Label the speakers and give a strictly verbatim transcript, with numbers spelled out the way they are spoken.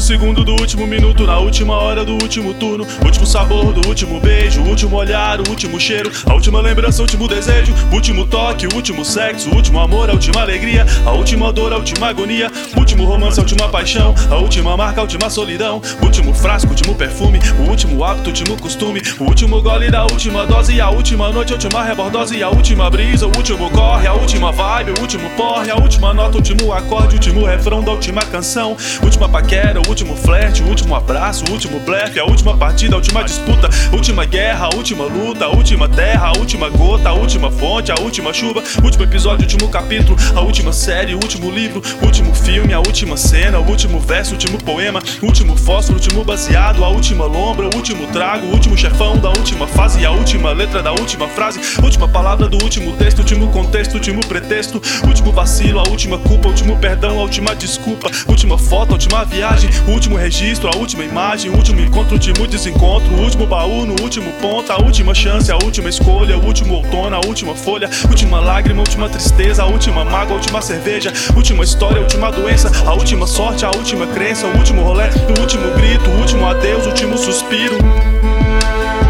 Speaker 1: segundo do último minuto, na última hora do último turno, último sabor do último beijo, último olhar, o último cheiro, a última lembrança, o último desejo, último toque, o último sexo, o último amor, a última alegria, a última dor, a última agonia, último romance, a última paixão, a última marca, a última solidão, último frasco, último perfume, o último hábito, o último costume, o último gole da última dose, a última noite, a última rebordose, a última brisa, o último corre, a última vibe, o último porre, a última nota, o último acorde, o último refrão da última canção, última paquera, o último flerte, o último abraço, o último blefe, a última partida, a última disputa, última guerra, a última luta, a última terra, a última gota, a última fonte, a última chuva, último episódio, o último capítulo, a última série, o último livro, o último filme, a última cena, o último verso, o último poema, o último fósforo, o último baseado, a última lombra, o último trago, o último chefão da última fase, a última letra da última frase, última palavra do último texto, último contexto, último pretexto, último vacilo, a última culpa, último perdão, a última desculpa, última foto, a última viagem, o último registro, a última imagem, o último encontro, o último desencontro, o último baú no último ponto, a última chance, a última escolha, o último outono, a última folha, última lágrima, a última tristeza, a última mágoa, a última cerveja, última história, a última doença, a última sorte, a última crença, o último rolê, o último grito, o último adeus, o último suspiro.